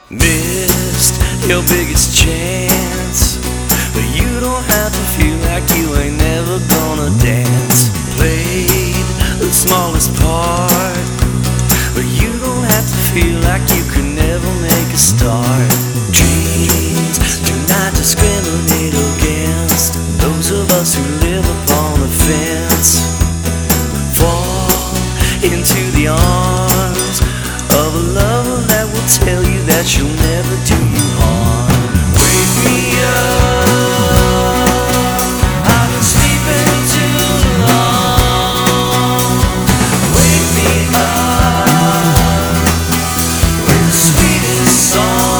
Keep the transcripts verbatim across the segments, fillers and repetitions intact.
Missed your biggest chance, but you don't have to feel like you ain't never gonna dance. Played the smallest part, but you don't have to feel like you could never make a start. Dreams do not discriminate against those of us who live upon the fence. Fall into the arms of a lover that will tell you that she'll never do you harm. Wake me up, I've been sleeping too long. Wake me up with the sweetest song.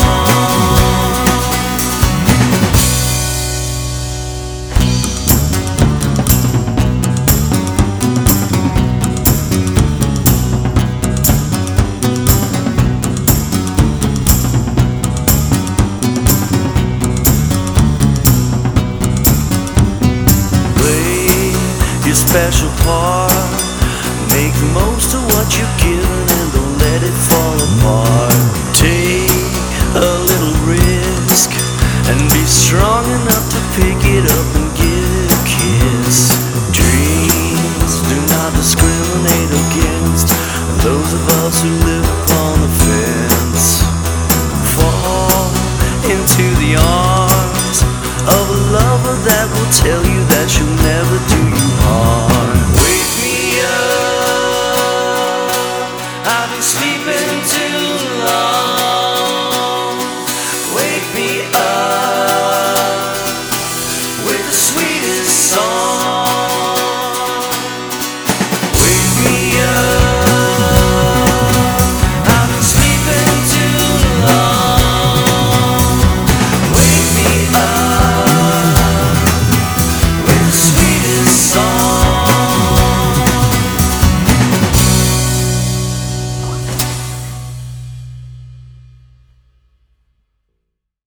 Your special part, make the most of what you're given and don't let it fall apart. Take a little risk and be strong enough to pick it up and give it a kiss. Dreams do not discriminate against those of us who live upon the fence. Fall into the arms of a lover that will tell you that she'll never do you harm. Wake me up, I've been sleeping too long. Wake me up with the sweetest song.